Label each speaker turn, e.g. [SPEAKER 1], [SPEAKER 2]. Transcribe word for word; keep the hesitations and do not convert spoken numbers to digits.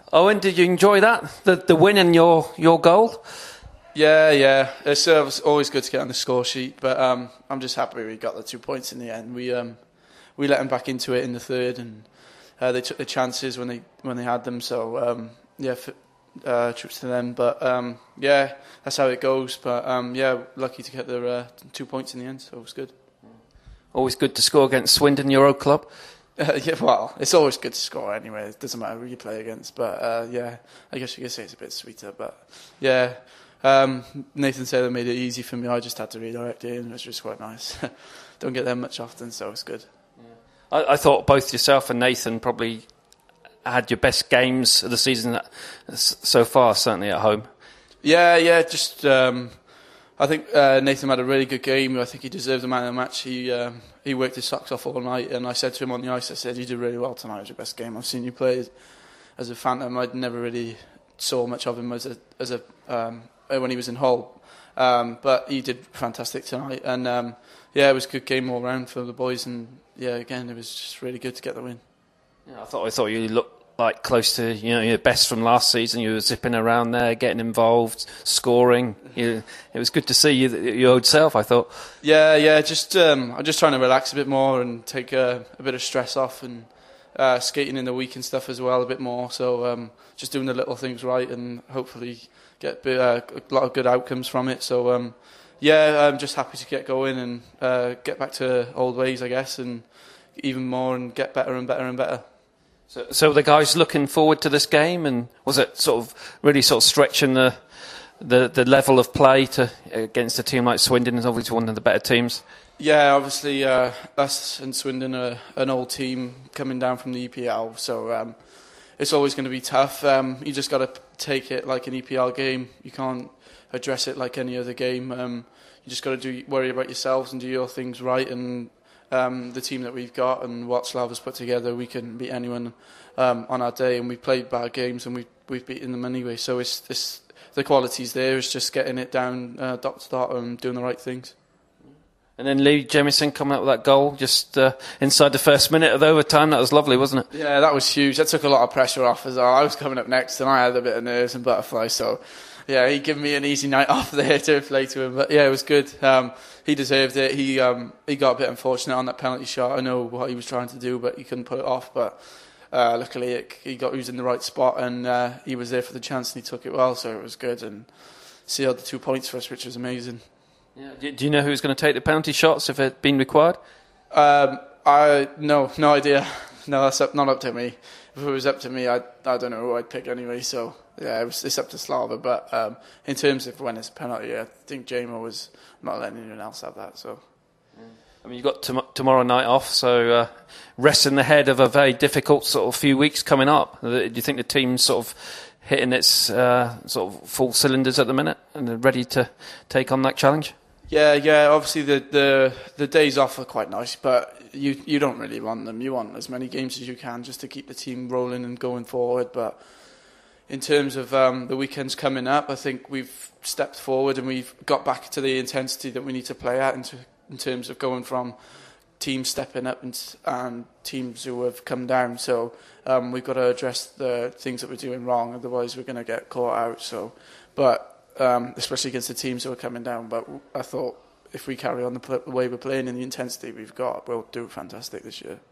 [SPEAKER 1] Owen, did you enjoy that? The the win and your, your goal?
[SPEAKER 2] Yeah, yeah. It's uh, always good to get on the score sheet, but um, I'm just happy we got the two points in the end. We um, we let them back into it in the third, and uh, they took the chances when they when they had them. So um, yeah, f- uh, trips to them. But um, yeah, that's how it goes. But um, yeah, lucky to get the uh, two points in the end. So it was good.
[SPEAKER 1] Always good to score against Swindon, your old club.
[SPEAKER 2] Uh, yeah, well, it's always good to score anyway. It doesn't matter who you play against. But uh, yeah, I guess you could say it's a bit sweeter. But yeah, um, Nathan Taylor made it easy for me. I just had to redirect it, and it was just quite nice. Don't get them much often, so it's good.
[SPEAKER 1] Yeah. I, I thought both yourself and Nathan probably had your best games of the season so far, certainly at home.
[SPEAKER 2] Yeah, yeah, just um, I think uh, Nathan had a really good game. I think he deserved the man of the match. He um, he worked his socks off all night, and I said to him on the ice, I said, you did really well tonight. It was your best game I've seen you play. As a Phantom, I'd never really saw much of him as a as a um, when he was in Hull, um, but he did fantastic tonight. And um, yeah, it was a good game all round for the boys. And yeah, again, it was just really good to get the win. Yeah,
[SPEAKER 1] I thought I thought you looked like close to you know your best from last season. You were zipping around there, getting involved, scoring. You, it was good to see you, your old self, I thought.
[SPEAKER 2] Yeah, yeah. Just um, I'm just trying to relax a bit more and take a, a bit of stress off, and uh, skating in the week and stuff as well a bit more. So um, just doing the little things right, and hopefully get uh, a lot of good outcomes from it. So um, yeah, I'm just happy to get going and uh, get back to old ways, I guess, and even more and get better and better and better.
[SPEAKER 1] So, so were the guys looking forward to this game, and was it sort of really sort of stretching the the, the level of play to against a team like Swindon, is obviously one of the better teams?
[SPEAKER 2] Yeah, obviously uh, us and Swindon are an old team coming down from the E P L, so um, it's always going to be tough. Um, you just got to take it like an E P L game. You can't address it like any other game. Um, you just got to do worry about yourselves and do your things right. And um, the team that we've got and what Slav has put together, we can beat anyone um, on our day. And we've played bad games and we've we've beaten them anyway. So it's this the quality's there. It's just getting it down uh, dot to dot and doing the right things.
[SPEAKER 1] And then Lee Jemison coming up with that goal just uh, inside the first minute of overtime. That was lovely, wasn't it?
[SPEAKER 2] Yeah, that was huge. That took a lot of pressure off as well. I was coming up next and I had a bit of nerves and butterflies. So, yeah, he gave me an easy night off there to play to him. But, yeah, it was good. Um, he deserved it. He um, he got a bit unfortunate on that penalty shot. I know what he was trying to do, but he couldn't put it off. But uh, luckily it, he got he was in the right spot and uh, he was there for the chance and he took it well. So it was good and sealed the two points for us, which was amazing.
[SPEAKER 1] Yeah. Do you know who's going to take the penalty shots if it had been required?
[SPEAKER 2] Um, I no, no idea. No, that's up, not up to me. If it was up to me, I I don't know who I'd pick anyway. So yeah, it was, it's up to Slava. But um, in terms of when it's a penalty, I think Jamo was not letting anyone else have that. So.
[SPEAKER 1] I mean, you've got tom- tomorrow night off, so uh, resting the head of a very difficult sort of few weeks coming up. Do you think the team's sort of hitting its uh, sort of full cylinders at the minute and they're ready to take on that challenge?
[SPEAKER 2] Yeah, yeah. Obviously, the, the the days off are quite nice, but you you don't really want them. You want as many games as you can just to keep the team rolling and going forward. But in terms of um, the weekends coming up, I think we've stepped forward and we've got back to the intensity that we need to play at in, t- in terms of going from teams stepping up and, and teams who have come down. So um, we've got to address the things that we're doing wrong, otherwise we're going to get caught out. So, but. Um, especially against the teams who are coming down. But I thought if we carry on the, pl- the way we're playing and the intensity we've got, we'll do fantastic this year.